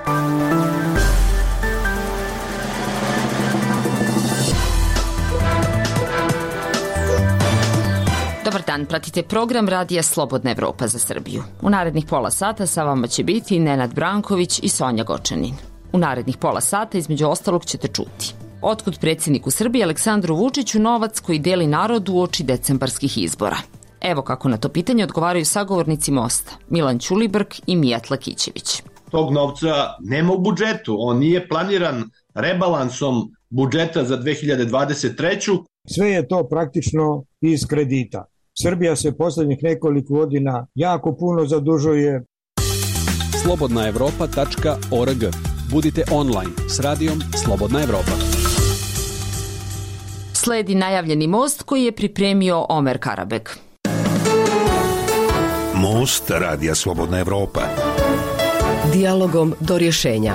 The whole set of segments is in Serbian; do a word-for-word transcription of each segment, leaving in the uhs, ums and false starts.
Dobar dan, pratite program Radija Slobodna Evropa za Srbiju. U narednih pola sata sa vama će biti Nenad Branković i Sonja Gočanin. U narednih pola sata između ostalog ćete čuti: otkud predsjedniku Srbije Aleksandru Vučiću novac koji deli narodu uoči decembarskih izbora? Evo kako na to pitanje odgovaraju sagovornici Mosta, Milan Ćulibrk i Mijat Lakićević. Tog novca nema u budžetu, on nije planiran rebalansom budžeta za dve hiljade dvadeset treću. Sve je to praktično iz kredita. Srbija se poslednjih nekoliko godina jako puno zadužuje. slobodna evropa tačka org. Budite online s radijom Slobodna Evropa. Sledi najavljeni most koji je pripremio Omer Karabek. Most Radija Slobodna Evropa. Dijalogom do rješenja.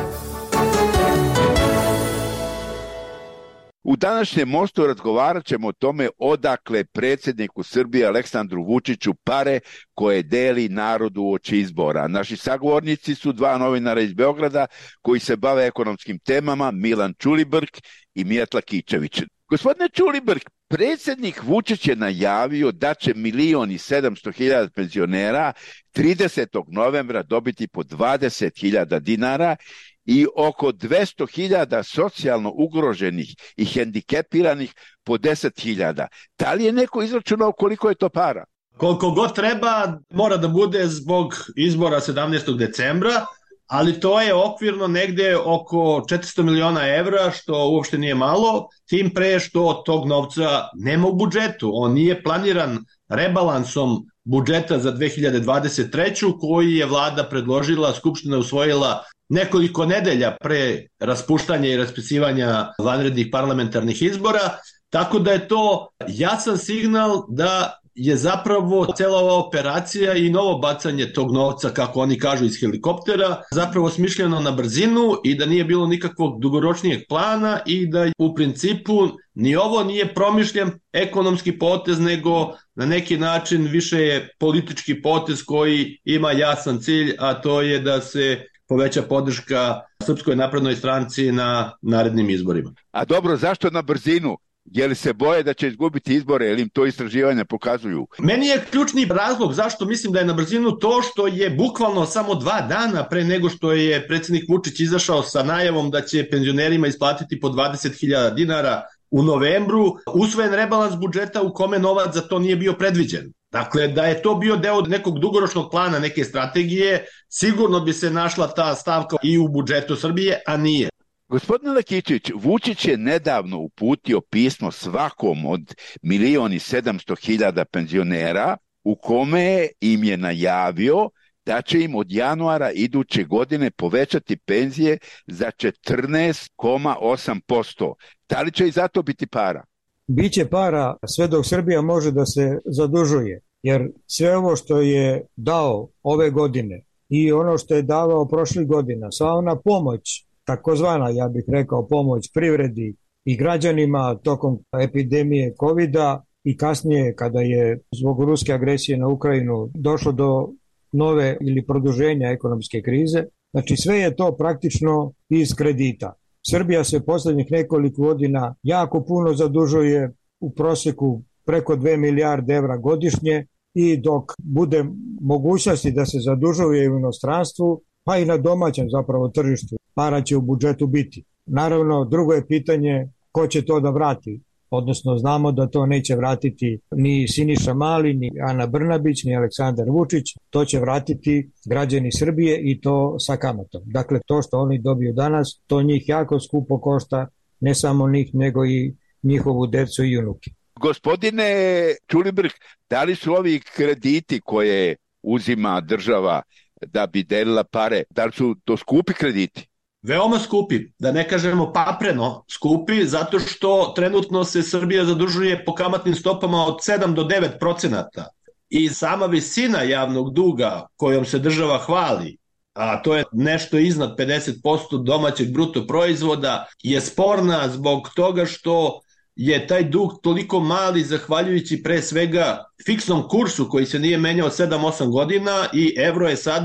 U današnjem mostu razgovarat ćemo o tome odakle predsjedniku Srbije Aleksandru Vučiću pare koje deli narodu uoči izbora. Naši sagovornici su dva novinara iz Beograda koji se bave ekonomskim temama, Milan Ćulibrk i Mijat Lakićević. Gospodine Ćulibrk, predsjednik Vučić je najavio da će milion i sedamsto hiljada penzionera tridesetog novembra dobiti po dvadeset hiljada dinara i oko dvesta hiljada socijalno ugroženih i hendikepiranih po deset hiljada. Da li je neko izračunao koliko je to para? Koliko god treba, mora da bude zbog izbora sedamnaestog decembra, ali to je okvirno negde oko četiristo miliona evra, što uopšte nije malo, tim pre što tog novca nema u budžetu. On nije planiran rebalansom budžeta za dve hiljade dvadeset treću koji je vlada predložila, Skupština usvojila nekoliko nedelja pre raspuštanja i raspisivanja vanrednih parlamentarnih izbora, tako da je to jasan signal da je zapravo cela ova operacija i novo bacanje tog novca, kako oni kažu, iz helikoptera, zapravo smišljeno na brzinu i da nije bilo nikakvog dugoročnijeg plana i da u principu ni ovo nije promišljen ekonomski potez, nego na neki način više je politički potez koji ima jasan cilj, a to je da se poveća podrška Srpskoj naprednoj stranci na narednim izborima. A dobro, zašto na brzinu? Je li se boje da će izgubiti izbore, ili im to istraživanja pokazuju? Meni je ključni razlog zašto mislim da je na brzinu to što je bukvalno samo dva dana pre nego što je predsjednik Vučić izašao sa najavom da će penzionerima isplatiti po dvadeset hiljada dinara u novembru, usvojen rebalans budžeta u kome novac za to nije bio predviđen. Dakle, da je to bio deo nekog dugoročnog plana, neke strategije, sigurno bi se našla ta stavka i u budžetu Srbije, a nije. Gospodine Lakićević, Vučić je nedavno uputio pismo svakom od milion i sedamsto hiljada penzionera u kome im je najavio da će im od januara iduće godine povećati penzije za četrnaest zarez osam posto. Da li će i za to biti para? Biće para sve dok Srbija može da se zadužuje, jer sve ovo što je dao ove godine i ono što je davao prošlih godina, sva ona pomoć, takozvana, ja bih rekao, pomoć privredi i građanima tokom epidemije kovida i kasnije kada je zbog ruske agresije na Ukrajinu došlo do nove ili produženja ekonomske krize. Znači sve je to praktično iz kredita. Srbija se poslednjih nekoliko godina jako puno zadužuje, u proseku preko dve milijarde evra godišnje, i dok bude mogućnosti da se zadužuje u inostranstvu, pa i na domaćem zapravo tržištu, para će u budžetu biti. Naravno, drugo je pitanje ko će to da vrati. Odnosno, znamo da to neće vratiti ni Siniša Mali, ni Ana Brnabić, ni Aleksandar Vučić. To će vratiti građani Srbije i to sa kamatom. Dakle, to što oni dobiju danas, to njih jako skupo košta, ne samo njih, nego i njihovu decu i unuke. Gospodine Ćulibrk, da li su ovi krediti koje uzima država da bi delila pare, da li su to skupi krediti? Veoma skupi, da ne kažemo papreno skupi, zato što trenutno se Srbija zadužuje po kamatnim stopama od sedam do devet procenata. I sama visina javnog duga kojom se država hvali, a to je nešto iznad pedeset posto domaćeg bruto proizvoda, je sporna zbog toga što je taj dug toliko mali zahvaljujući pre svega fiksnom kursu koji se nije menjao sedam osam godina i evro je sada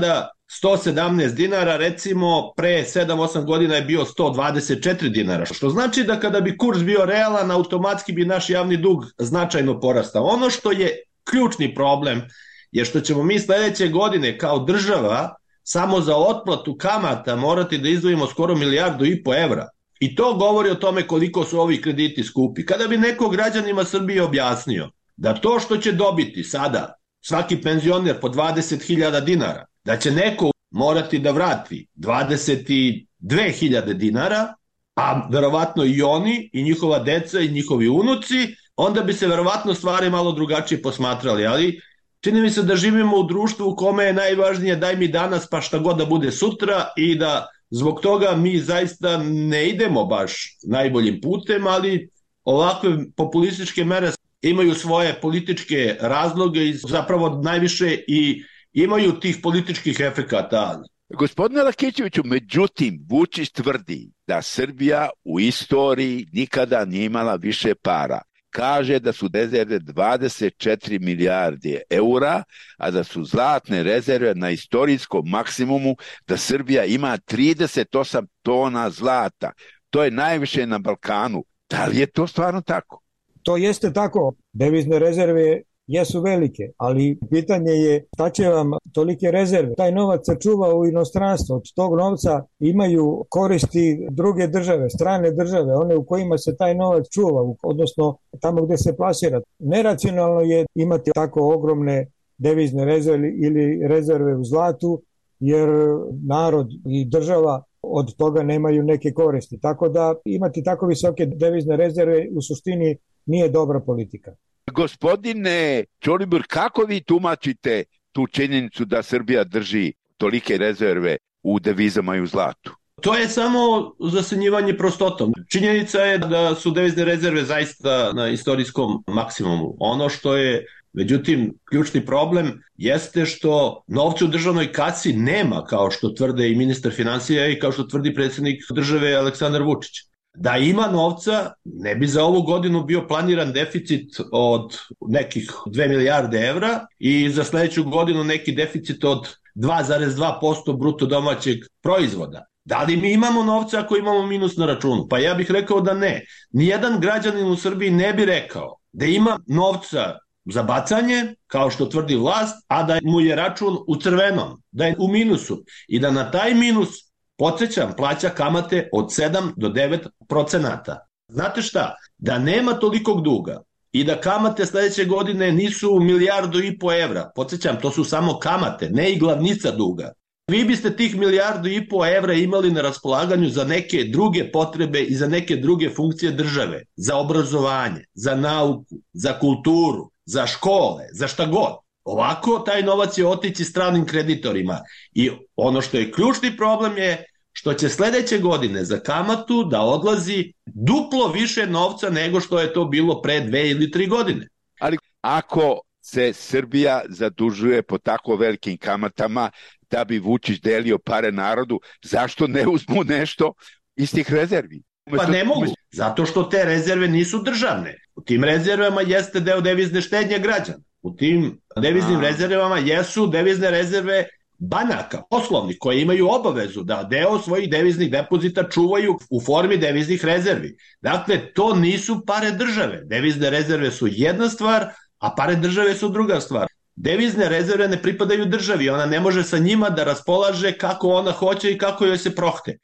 sto sedamnaest dinara, recimo pre sedam osam godina je bio sto dvadeset četiri dinara, što znači da kada bi kurs bio realan, automatski bi naš javni dug značajno porastao. Ono što je ključni problem je što ćemo mi sledeće godine kao država samo za otplatu kamata morati da izdvojimo skoro milijardu i po evra. I to govori o tome koliko su ovi krediti skupi. Kada bi neko građanima Srbije objasnio da to što će dobiti sada svaki penzioner po dvadeset hiljada dinara, da će neko morati da vrati dvadeset dve hiljade dinara, a verovatno i oni, i njihova deca, i njihovi unuci, onda bi se verovatno stvari malo drugačije posmatrali, ali čini mi se da živimo u društvu u kome je najvažnije daj mi danas pa šta god da bude sutra i da zbog toga mi zaista ne idemo baš najboljim putem, ali ovakve populističke mere imaju svoje političke razloge i zapravo najviše i imaju tih političkih efekata. Gospodine Lakićeviću, međutim, Vučić tvrdi da Srbija u istoriji nikada nije imala više para. Kaže da su rezerve dvadeset četiri milijarde eura, a da su zlatne rezerve na istorijskom maksimumu, da Srbija ima trideset osam tona zlata. To je najviše na Balkanu. Da li je to stvarno tako? To jeste tako. Devizne rezerve jesu velike, ali pitanje je šta će vam tolike rezerve. Taj novac se čuva u inostranstvu. Od tog novca imaju koristi druge države, strane države, one u kojima se taj novac čuva, odnosno tamo gde se plasira. Neracionalno je imati tako ogromne devizne rezerve ili rezerve u zlatu, jer narod i država od toga nemaju neke koristi. Tako da imati tako visoke devizne rezerve u suštini nije dobra politika. Gospodine Ćolibur, kako vi tumačite tu činjenicu da Srbija drži tolike rezerve u devizama i u zlatu? To je samo zasenjivanje prostotom. Činjenica je da su devizne rezerve zaista na istorijskom maksimumu. Ono što je, međutim, ključni problem jeste što novca u državnoj kasi nema, kao što tvrde i ministar finansija i kao što tvrdi predsjednik države Aleksandar Vučić. Da ima novca, ne bi za ovu godinu bio planiran deficit od nekih dve milijarde evra i za sledeću godinu neki deficit od dva zarez dva posto bruto domaćeg proizvoda. Da li mi imamo novca ako imamo minus na računu? Pa ja bih rekao da ne. Nijedan građanin u Srbiji ne bi rekao da ima novca za bacanje, kao što tvrdi vlast, a da mu je račun u crvenom, da je u minusu i da na taj minus, podsjećam, plaća kamate od sedam do devet procenata. Znate šta? Da nema tolikog duga i da kamate sledeće godine nisu milijardu i po evra, podsjećam, to su samo kamate, ne i glavnica duga. Vi biste tih milijardu i po evra imali na raspolaganju za neke druge potrebe i za neke druge funkcije države, za obrazovanje, za nauku, za kulturu, za škole, za šta god. Ovako taj novac je otići stranim kreditorima i ono što je ključni problem je što će sledeće godine za kamatu da odlazi duplo više novca nego što je to bilo pre dve ili tri godine. Ali ako se Srbija zadužuje po tako velikim kamatama da bi Vučić delio pare narodu, zašto ne uzmu nešto iz tih rezervi? Pa ne mogu, zato što te rezerve nisu državne. U tim rezervama jeste deo devizne štednje građana. U tim deviznim A. rezervama jesu devizne rezerve banaka, poslovnih, koje imaju obavezu da deo svojih deviznih depozita čuvaju u formi deviznih rezervi. Dakle, to nisu pare države. Devizne rezerve su jedna stvar, a pare države su druga stvar. Devizne rezerve ne pripadaju državi, ona ne može sa njima da raspolaže kako ona hoće i kako joj se prohte.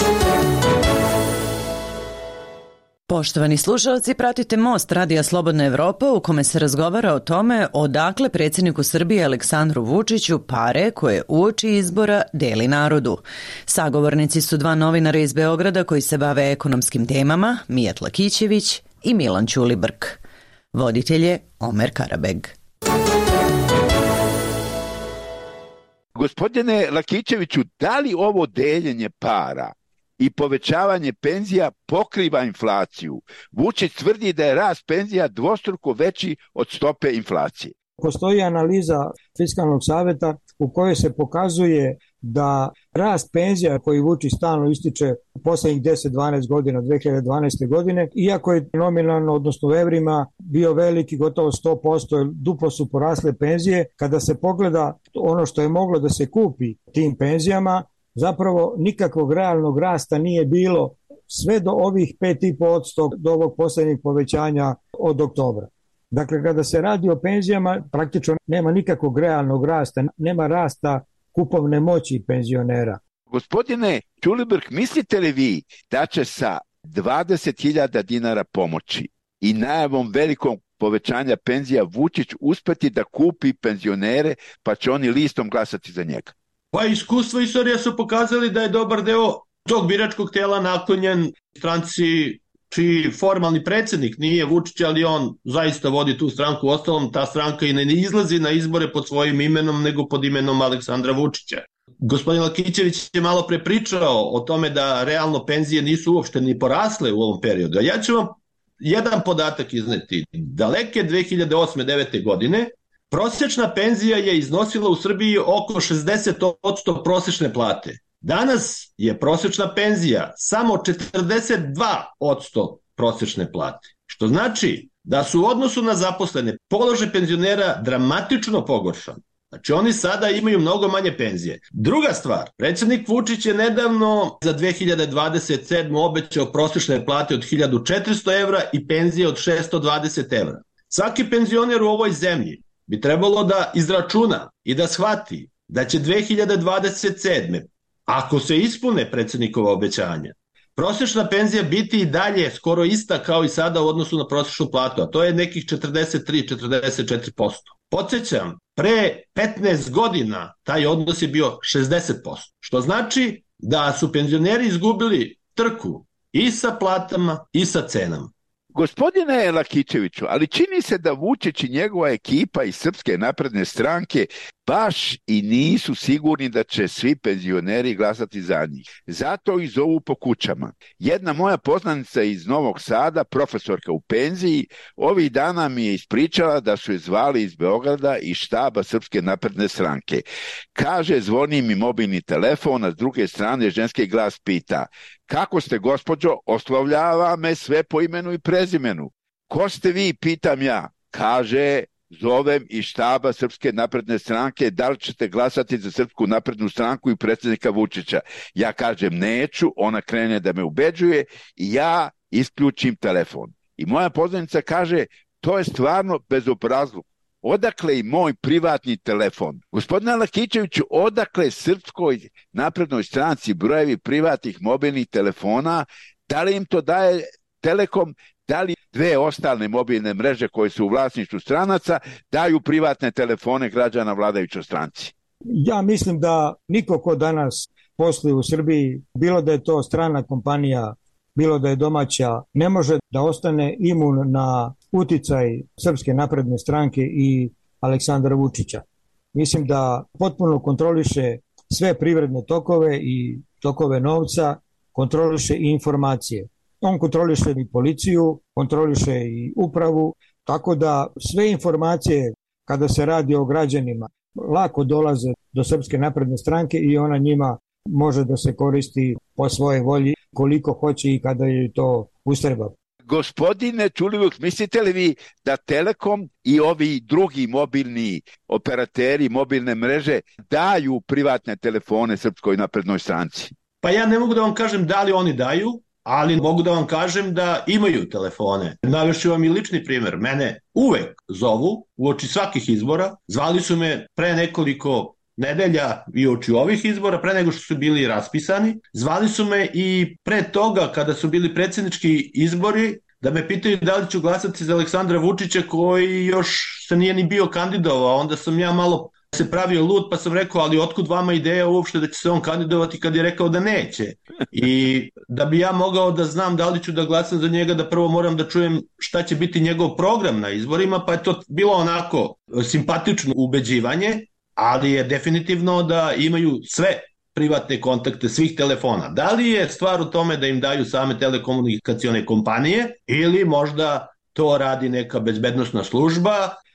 Poštovani slušalci, pratite Most Radija Slobodna Evropa u kome se razgovara o tome odakle predsjedniku Srbije Aleksandru Vučiću pare koje uoči izbora deli narodu. Sagovornici su dva novinara iz Beograda koji se bave ekonomskim temama, Mijat Lakićević i Milan Ćulibrk. Voditelj je Omer Karabeg. Gospodine Lakićeviću, da li ovo deljenje para i povećavanje penzija pokriva inflaciju? Vučić tvrdi da je rast penzija dvostruko veći od stope inflacije. Postoji analiza Fiskalnog saveta u kojoj se pokazuje da rast penzija koji Vučić stalno ističe u poslednjih deset do dvanaest godina, dve hiljade dvanaeste. godine, iako je nominalno, odnosno u evrima, bio veliki, gotovo sto posto, duplo su porasle penzije, kada se pogleda ono što je moglo da se kupi tim penzijama, zapravo nikakvog realnog rasta nije bilo sve do ovih pet i po posto do ovog poslednjeg povećanja od oktobra. Dakle, kada se radi o penzijama, praktično nema nikakvog realnog rasta, nema rasta kupovne moći penzionera. Gospodine Ćulibrk, mislite li vi da će sa dvadeset hiljada dinara pomoći i najavom velikog povećanja penzija Vučić uspeti da kupi penzionere, pa će oni listom glasati za njega? Pa iskustvo i istorija su pokazali da je dobar deo tog biračkog tela naklonjen stranci čiji formalni predsjednik nije Vučić, ali on zaista vodi tu stranku. Ostalom, ta stranka i ne izlazi na izbore pod svojim imenom, nego pod imenom Aleksandra Vučića. Gospodin Lakićević je malo pre pričao o tome da realno penzije nisu uopšte ni porasle u ovom periodu. A ja ću vam jedan podatak izneti. Daleke dve hiljade osme devete. godine prosječna penzija je iznosila u Srbiji oko šezdeset posto prosječne plate. Danas je prosječna penzija samo četrdeset dva posto prosječne plate, što znači da su u odnosu na zaposlene položaj penzionera dramatično pogoršan. Znači oni sada imaju mnogo manje penzije. Druga stvar, predsjednik Vučić je nedavno za dve hiljade dvadeset sedmu. obećao prosječne plate od hiljadu četiristo evra i penzije od šesto dvadeset evra. Svaki penzioner u ovoj zemlji bi trebalo da izračuna i da shvati da će dve hiljade dvadeset sedme. ako se ispune predsjednikova obećanja, prosječna penzija biti i dalje skoro ista kao i sada u odnosu na prosječnu platu, a to je nekih četrdeset tri do četrdeset četiri posto. Podsjećam, pre petnaest godina taj odnos je bio šezdeset posto, što znači da su penzioneri izgubili trku i sa platama i sa cenama. Gospodine Lakićeviću, ali čini se da Vučić i njegova ekipa iz Srpske napredne stranke baš i nisu sigurni da će svi penzioneri glasati za njih. Zato ih zovu po kućama. Jedna moja poznanica iz Novog Sada, profesorka u penziji, ovih dana mi je ispričala da su je zvali iz Beograda i štaba Srpske napredne stranke. Kaže, zvoni mi mobilni telefon, a s druge strane ženski glas pita: kako ste, gospođo? Oslovljava me sve po imenu i prezimenu. Ko ste vi, pitam ja. Kaže, zovem iz štaba Srpske napredne stranke, da li ćete glasati za Srpsku naprednu stranku i predsjednika Vučića? Ja kažem neću, ona krene da me ubeđuje i ja isključim telefon. I moja poznanica kaže, to je stvarno bezobrazluk. Odakle i moj privatni telefon? Gospodine Lakićeviću, odakle Srpskoj naprednoj stranci brojevi privatnih mobilnih telefona? Da li im to daje Telekom? Da li dve ostale mobilne mreže koje su u vlasništvu stranaca daju privatne telefone građana vladajućoj stranci? Ja mislim da niko ko danas posluje u Srbiji, bilo da je to strana kompanija, bilo da je domaća, ne može da ostane imun na uticaj Srpske napredne stranke i Aleksandra Vučića. Mislim da potpuno kontroliše sve privredne tokove i tokove novca, kontroliše i informacije. On kontroliše i policiju, kontroliše i upravu, tako da sve informacije kada se radi o građanima lako dolaze do Srpske napredne stranke i ona njima može da se koristi po svojoj volji koliko hoće i kada joj to ustreba. Gospodine Ćulibrk, mislite li vi da Telekom i ovi drugi mobilni operateri, mobilne mreže daju privatne telefone Srpskoj naprednoj stranci? Pa ja ne mogu da vam kažem da li oni daju, ali mogu da vam kažem da imaju telefone. Navešću vam i lični primjer. Mene uvek zovu uoči svakih izbora. Zvali su me pre nekoliko nedelja i uoči ovih izbora, pre nego što su bili raspisani. Zvali su me i pre toga kada su bili predsjednički izbori da me pitaju da li ću glasati za Aleksandra Vučića koji još se nije ni bio kandidovao. Onda sam ja malo se pravio lud pa sam rekao, ali otkud vama ideja uopšte da će se on kandidovati kad je rekao da neće? I da bi ja mogao da znam da li ću da glasam za njega, da prvo moram da čujem šta će biti njegov program na izborima, pa je to bilo onako simpatično ubeđivanje, ali je definitivno da imaju sve privatne kontakte svih telefona. Da li je stvar u tome da im daju same telekomunikacione kompanije ili možda to radi neka bezbednosna služba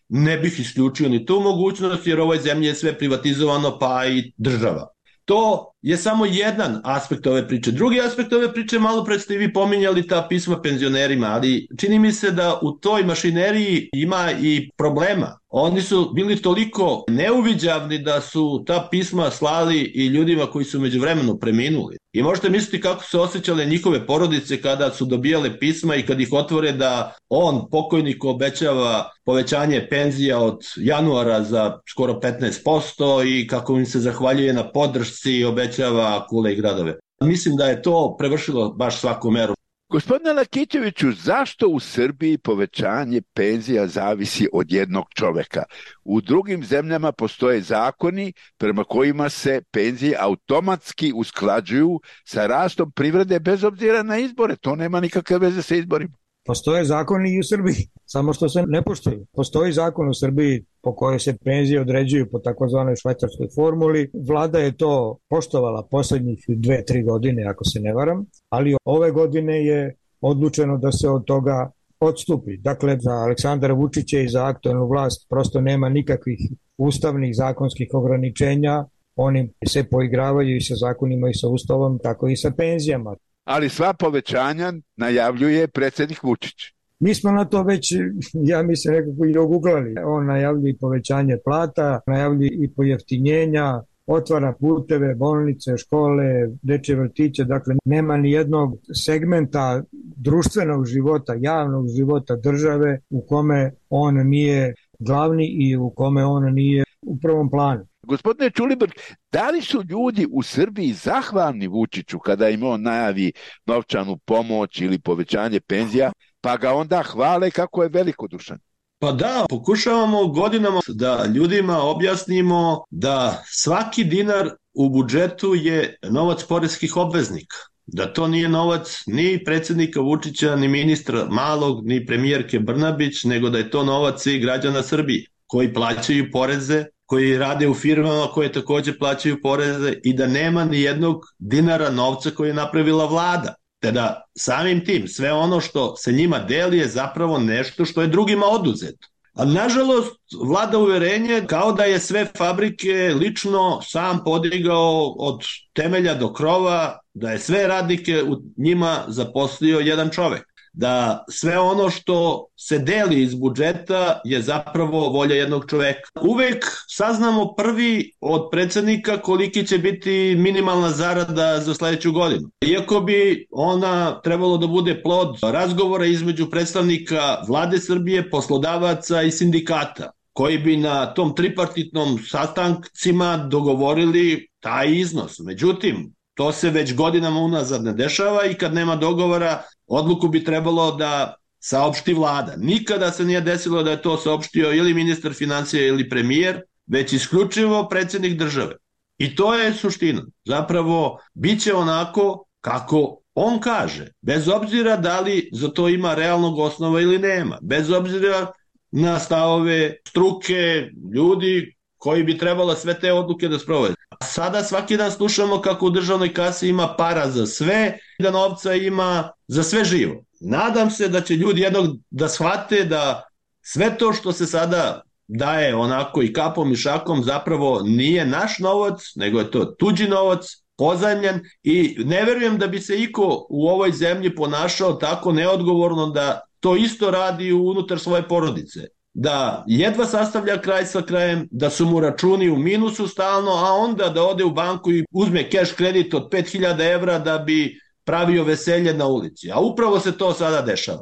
ne bih isključio ni tu mogućnost, jer u ovoj zemlji je sve privatizovano, pa i država. To je samo jedan aspekt ove priče. Drugi aspekt ove priče, malo pre ste i vi pominjali ta pisma penzionerima, ali čini mi se da u toj mašineriji ima i problema. Oni su bili toliko neuviđavni da su ta pisma slali i ljudima koji su međuvremeno preminuli. I možete misliti kako se osjećale njihove porodice kada su dobijale pisma i kad ih otvore da on, pokojnik, obećava povećanje penzija od januara za skoro petnaest posto i kako im se zahvaljuje na podršci i obećava kule i gradove. Mislim da je to prevršilo baš svaku meru. Gospodine Lakićeviću, zašto u Srbiji povećanje penzija zavisi od jednog čoveka? U drugim zemljama postoje zakoni prema kojima se penzije automatski usklađuju sa rastom privrede bez obzira na izbore. To nema nikakve veze sa izborima. Postoje zakoni i u Srbiji, samo što se ne poštuju. Postoji zakon u Srbiji po kojoj se penzije određuju po takozvanoj švajcarskoj formuli. Vlada je to poštovala poslednjih dve, tri godine, ako se ne varam, ali ove godine je odlučeno da se od toga odstupi. Dakle, za Aleksandra Vučića i za aktuelnu vlast prosto nema nikakvih ustavnih zakonskih ograničenja. Oni se poigravaju i sa zakonima i sa ustavom, tako i sa penzijama. Ali sva povećanja najavljuje predsjednik Vučić. Mi smo na to već, ja mislim, nekako i oguglali. On najavljuje i povećanje plata, najavljuje i pojeftinjenja, otvara puteve, bolnice, škole, dečje vrtiće. Dakle, nema ni jednog segmenta društvenog života, javnog života države u kome on nije glavni i u kome on nije u prvom planu. Gospodine Ćulibrk, da li su ljudi u Srbiji zahvalni Vučiću kada im on najavi novčanu pomoć ili povećanje penzija, pa ga onda hvale kako je velikodušan? Pa da, pokušavamo godinama da ljudima objasnimo da svaki dinar u budžetu je novac poreskih obveznika. Da to nije novac ni predsjednika Vučića, ni ministra Malog, ni premijerke Brnabić, nego da je to novac i građana Srbije koji plaćaju poreze, koji rade u firmama koje takođe plaćaju poreze i da nema ni jednog dinara novca koji je napravila vlada. Te da samim tim sve ono što se njima deli je zapravo nešto što je drugima oduzeto. A nažalost, vlada uverenje kao da je sve fabrike lično sam podigao od temelja do krova, da je sve radnike u njima zaposlio jedan čovek. Da sve ono što se deli iz budžeta je zapravo volja jednog čoveka. Uvek saznamo prvi od predsjednika koliki će biti minimalna zarada za sledeću godinu. Iako bi ona trebalo da bude plod razgovora između predstavnika vlade Srbije, poslodavaca i sindikata, koji bi na tom tripartitnom sastancima dogovorili taj iznos. Međutim, to se već godinama unazad ne dešava i kad nema dogovora, odluku bi trebalo da saopšti vlada. Nikada se nije desilo da je to saopštio ili ministar financija ili premijer, već isključivo predsjednik države. I to je suština. Zapravo, bit će onako kako on kaže, bez obzira da li za to ima realnog osnova ili nema, bez obzira na stavove struke, ljudi koji bi trebalo sve te odluke da sprovode. Sada svaki dan slušamo kako u državnoj kasi ima para za sve, da novca ima za sve živo. Nadam se da će ljudi jednog da shvate da sve to što se sada daje onako i kapom i šakom zapravo nije naš novac, nego je to tuđi novac, pozajmljen i ne verujem da bi se iko u ovoj zemlji ponašao tako neodgovorno da to isto radi unutar svoje porodice. Da jedva sastavlja kraj sa krajem, da su mu računi u minusu stalno, a onda da ode u banku i uzme keš kredit od pet hiljada evra da bi pravio veselje na ulici. A upravo se to sada dešava.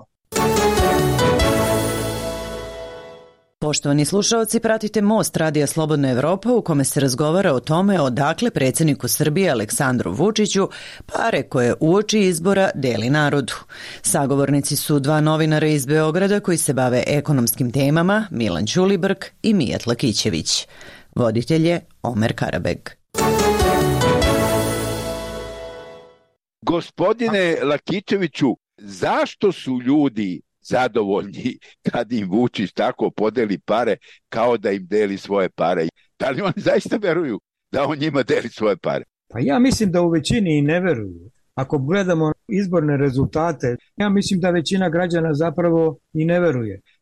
Poštovani slušalci, pratite Most Radija Slobodna Evropa u kome se razgovara o tome odakle predsjedniku Srbije Aleksandru Vučiću pare koje uoči izbora deli narodu. Sagovornici su dva novinara iz Beograda koji se bave ekonomskim temama, Milan Ćulibrk i Mijat Lakićević. Voditelj je Omer Karabeg. Gospodine Lakićeviću, zašto su ljudi zadovoljni kad im Vučić tako podeli pare kao da im deli svoje pare? Da li oni zaista veruju da on njima deli svoje pare? Pa ja mislim da u većini i ne veruju. Ako gledamo izborne rezultate, ja mislim da većina građana zapravo i ne veruje.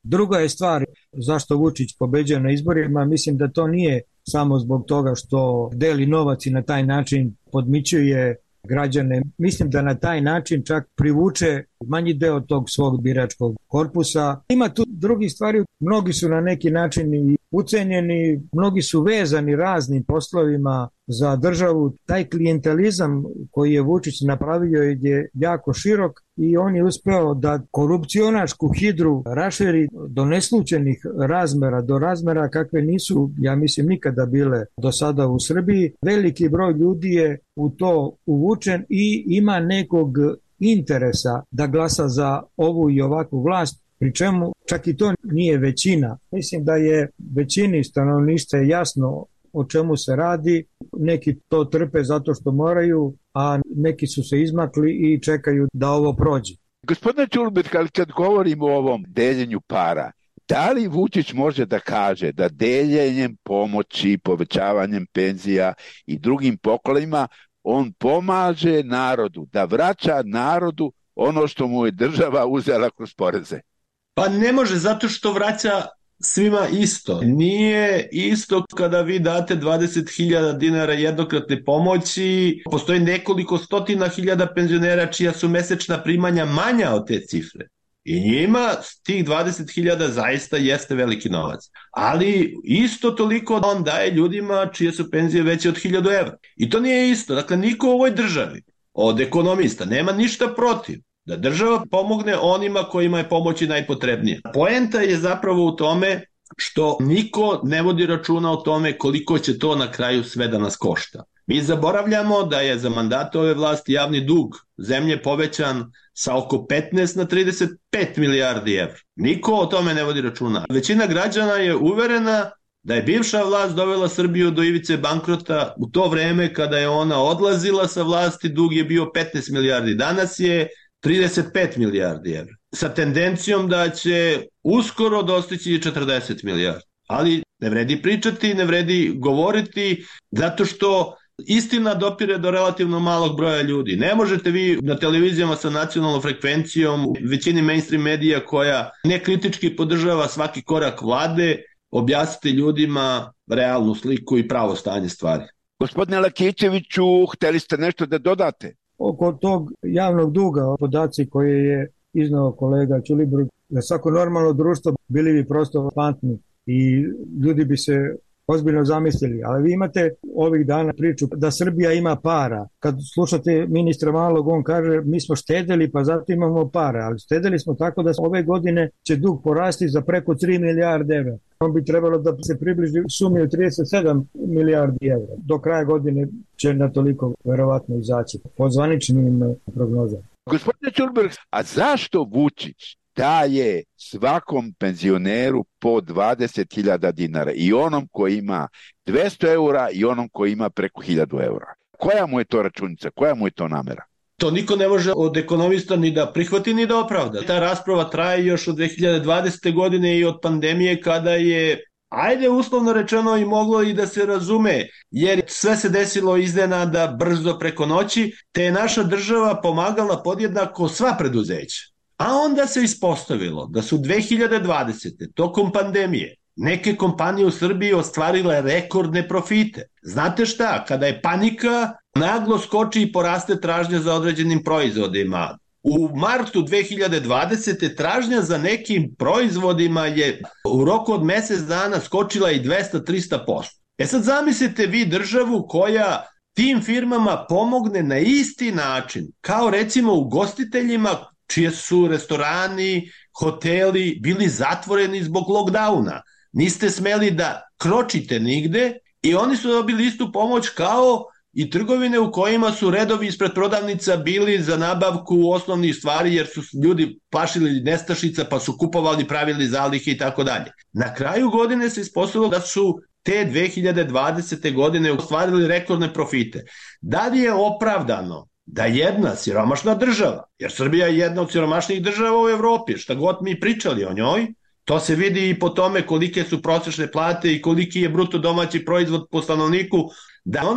Druga je stvar zašto Vučić pobeđuje na izborima, mislim da to nije samo zbog toga što deli novac i na taj način podmićuje građane. Mislim da na taj način čak privuče manji deo tog svog biračkog korpusa. Ima tu drugih stvari, mnogi su na neki način i ucenjeni, mnogi su vezani raznim poslovima za državu. Taj klijentelizam koji je Vučić napravio je jako širok i on je uspeo da korupcionašku hidru raširi do neslućenih razmera, do razmera kakve nisu, ja mislim, nikada bile do sada u Srbiji. Veliki broj ljudi je u to uvučen i ima nekog interesa da glasa za ovu i ovakvu vlast, pri čemu čak i to nije većina. Mislim da je većini stanovništva jasno o čemu se radi, neki to trpe zato što moraju, a neki su se izmakli i čekaju da ovo prođe. Gospodine Ćulbert, kad govorimo o ovom deljenju para, da li Vučić može da kaže da deljenjem pomoći, povećavanjem penzija i drugim poklonima on pomaže narodu, da vraća narodu ono što mu je država uzela kroz poreze? Pa ne može, zato što vraća svima isto. Nije isto kada vi date dvadeset hiljada dinara jednokratne pomoći. Postoji nekoliko stotina hiljada penzionera čija su mesečna primanja manja od te cifre. I njima tih dvadeset hiljada zaista jeste veliki novac. Ali isto toliko on daje ljudima čije su penzije veće od hiljadu evra. I to nije isto. Dakle, niko u ovoj državi od ekonomista nema ništa protiv da država pomogne onima kojima je pomoći najpotrebnije. Poenta je zapravo u tome što niko ne vodi računa o tome koliko će to na kraju sve da nas košta. Mi zaboravljamo da je za mandata ove vlasti javni dug zemlje povećan sa oko petnaest na trideset pet milijardi evra. Niko o tome ne vodi računa. Većina građana je uverena da je bivša vlast dovela Srbiju do ivice bankrota. U to vreme kada je ona odlazila sa vlasti, dug je bio petnaest milijardi. Danas je trideset pet milijardi evra. Sa tendencijom da će uskoro dostići četrdeset milijardi. Ali ne vredi pričati, ne vredi govoriti, zato što istina dopire do relativno malog broja ljudi. Ne možete vi na televizijama sa nacionalnom frekvencijom, u većini mainstream medija koja nekritički podržava svaki korak vlade, objasniti ljudima realnu sliku i pravo stanje stvari. Gospodine Lakićeviću, hteli ste nešto da dodate? Oko tog javnog duga, podaci koje je iznao kolega Ćulibrk, za svako normalno društvo bili bi prosto fantni i ljudi bi se ozbiljno zamislili. Ali vi imate ovih dana priču da Srbija ima para. Kad slušate ministra Malog, on kaže mi smo štedeli pa zato imamo para, ali štedeli smo tako da ove godine će dug porasti za preko tri milijarde evra. On bi trebalo da se približi sumi od trideset sedam milijardi evra. Do kraja godine će na toliko verovatno izaći po zvaničnim prognozama. Gospodine Ćulberg, a zašto Vučić daje svakom penzioneru po dvadeset hiljada dinara, i onom koji ima dvesta eura i onom koji ima preko hiljadu eura? Koja mu je to računica, koja mu je to namera? To niko ne može od ekonomista ni da prihvati ni da opravda. Ta rasprava traje još od dve hiljade dvadesete. godine i od pandemije, kada je, ajde uslovno rečeno, i moglo i da se razume, jer sve se desilo iznenada, brzo, preko noći, te je naša država pomagala podjednako sva preduzeća. A onda se ispostavilo da su dve hiljade dvadesete. tokom pandemije neke kompanije u Srbiji ostvarile rekordne profite. Znate šta, kada je panika, naglo skoči i poraste tražnja za određenim proizvodima. U martu dve hiljade dvadesete. tražnja za nekim proizvodima je u roku od mesec dana skočila i dvesta do trista posto. E sad zamislite vi državu koja tim firmama pomogne na isti način, kao recimo ugostiteljima čije su restorani, hoteli bili zatvoreni zbog lockdowna. Niste smeli da kročite nigde i oni su dobili istu pomoć kao i trgovine u kojima su redovi ispred prodavnica bili za nabavku osnovnih stvari, jer su ljudi plašili nestašica pa su kupovali, pravili zalihe i tako dalje. Na kraju godine se ispostavilo da su te dve hiljade dvadesete. godine ostvarili rekordne profite. Da li je opravdano da jedna siromašna država, jer Srbija je jedna od siromašnijih država u Evropi, šta god mi pričali o njoj, to se vidi i po tome kolike su prosečne plate i koliki je bruto domaći proizvod po stanovniku, da ona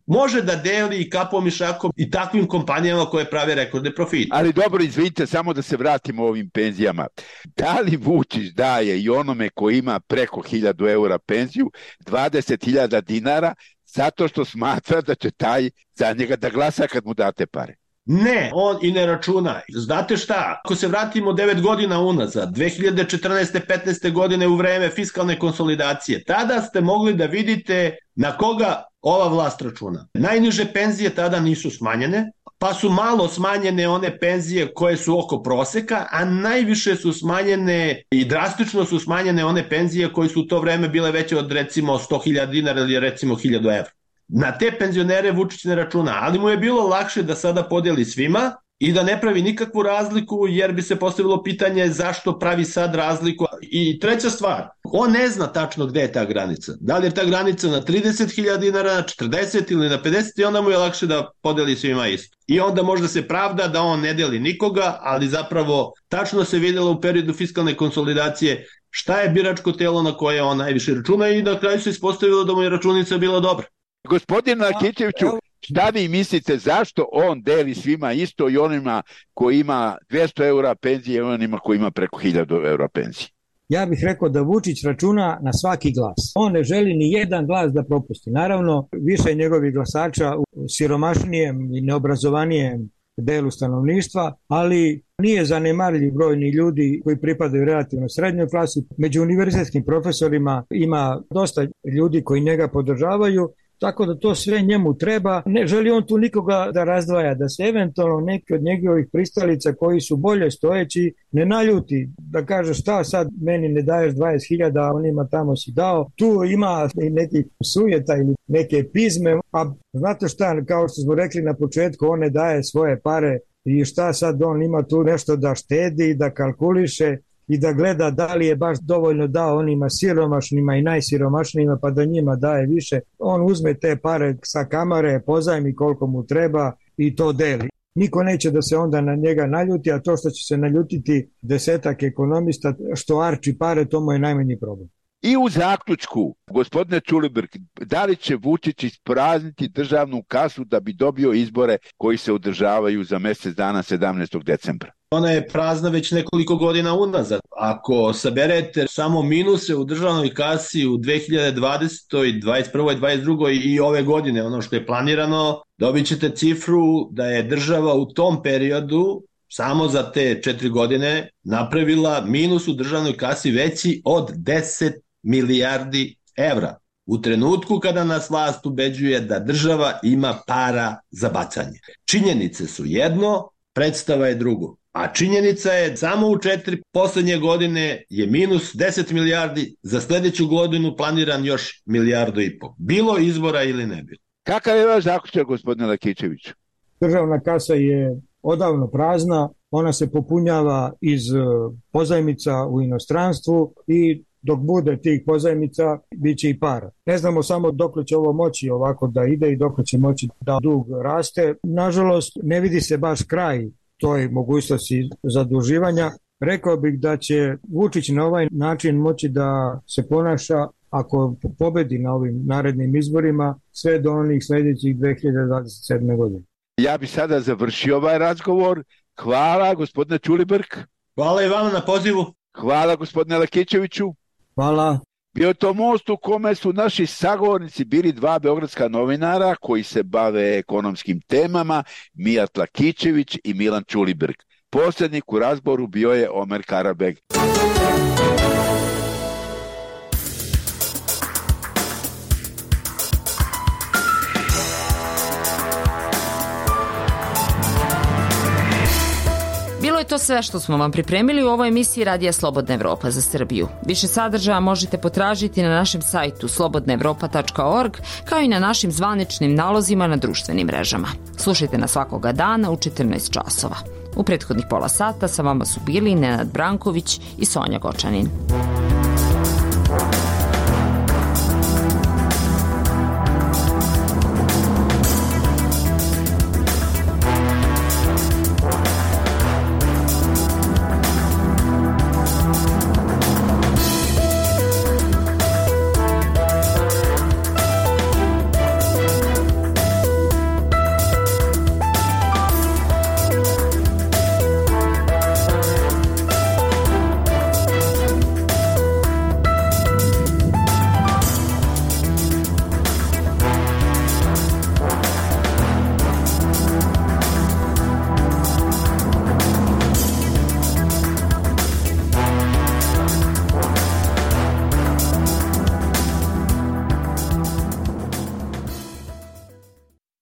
može da deli i kapom i šakom i takvim kompanijama koje prave rekordne profite. Ali dobro, izvinite, samo da se vratimo ovim penzijama. Da li Vučić daje i onome ko ima preko hiljadu eura penziju dvadeset hiljada dinara zato što smatra da će taj za njega da glasa kad mu date pare? Ne, on i ne računa. Znate šta, ako se vratimo devet godina unazad, dve hiljade četrnaeste petnaeste godine u vreme fiskalne konsolidacije, tada ste mogli da vidite na koga ova vlast računa. Najniže penzije tada nisu smanjene, pa su malo smanjene one penzije koje su oko proseka, a najviše su smanjene i drastično su smanjene one penzije koje su u to vreme bile veće od recimo sto hiljada dinara ili recimo hiljadu evra. Na te penzionere Vučić ne računa, ali mu je bilo lakše da sada podeli svima i da ne pravi nikakvu razliku, jer bi se postavilo pitanje zašto pravi sad razliku. I treća stvar, on ne zna tačno gde je ta granica. Da li je ta granica na trideset hiljada dinara, na četrdeset ili na pedeset i onda mu je lakše da podeli svima isto. I onda možda se pravda da on ne deli nikoga, ali zapravo tačno se vidjelo u periodu fiskalne konsolidacije šta je biračko telo na koje on najviše računa i na kraju se ispostavilo da mu je računica bila dobra. Gospodine Lakićeviću, šta vi mislite, zašto on deli svima isto i onima koji ima dvesta eura penzije i onima koji ima preko hiljadu eura penzije? Ja bih rekao da Vučić računa na svaki glas. On ne želi ni jedan glas da propusti. Naravno, više njegovih glasača u siromašnijem i neobrazovanijem delu stanovništva, ali nije zanemarljiv broj ni ljudi koji pripadaju relativno srednjoj klasi. Među univerzitetskim profesorima ima dosta ljudi koji njega podržavaju, tako da to sve njemu treba. Ne želi on tu nikoga da razdvaja, da se eventualno neki od njegovih pristalica koji su bolje stojeći ne naljuti, da kaže šta sad meni ne daješ dvadeset hiljada, a onima tamo si dao. Tu ima i nekih sujeta ili neke pizme, a znate šta, kao što smo rekli na početku, on ne daje svoje pare i šta sad on ima tu nešto da štedi, da kalkuliše i da gleda da li je baš dovoljno dao onima siromašnima i najsiromašnijima pa da njima daje više. On uzme te pare sa kamare, pozajmi koliko mu treba i to deli. Niko neće da se onda na njega naljuti, a to što će se naljutiti desetak ekonomista što arči pare, to mu je najmanji problem. I u zaključku, gospodine Ćulibrk, da li će Vučić isprazniti državnu kasu da bi dobio izbore koji se održavaju za mjesec dana sedamnaestog decembra? Ona je prazna već nekoliko godina unazad. Ako saberete samo minuse u državnoj kasi u dve hiljade dvadesetoj, dvadeset prvoj, dvadeset drugoj i ove godine, ono što je planirano, dobit ćete cifru da je država u tom periodu samo za te četiri godine napravila minus u državnoj kasi veći od deset milijardi evra. U trenutku kada nas vlast ubeđuje da država ima para za bacanje. Činjenice su jedno, predstava je drugo. A činjenica je samo u četiri poslednje godine je minus deset milijardi, za sledeću godinu planiran još milijardu i pol. Bilo izbora ili ne bilo. Kakav je vaš zaključak, gospodine Lakićeviću? Državna kasa je odavno prazna, ona se popunjava iz pozajmica u inostranstvu i dok bude tih pozajmica, bit će i para. Ne znamo samo dok će ovo moći ovako da ide i dok će moći da dug raste. Nažalost, ne vidi se baš kraj toj mogućnosti zaduživanja. Rekao bih da će Vučić na ovaj način moći da se ponaša ako pobedi na ovim narednim izborima sve do onih sljedećih dve hiljade dvadeset sedme. godine. Ja bi sada završio ovaj razgovor. Hvala, gospodine Ćulibrk. Hvala i vama na pozivu. Hvala, gospodine Lakićeviću. Hvala. Bio to most u kome su naši sagovornici bili dva beogradska novinara koji se bave ekonomskim temama, Mijat Lakićević i Milan Ćulibrk. Poslednik u razboru bio je Omer Karabeg. Bilo je to sve što smo vam pripremili u ovoj emisiji Radija Slobodna Evropa za Srbiju. Više sadržaja možete potražiti na našem sajtu slobodna evropa tačka org, kao i na našim zvaničnim nalozima na društvenim mrežama. Slušajte nas svakoga dana u četrnaest časova. U prethodnih pola sata sa vama su bili Nenad Branković i Sonja Gočanin.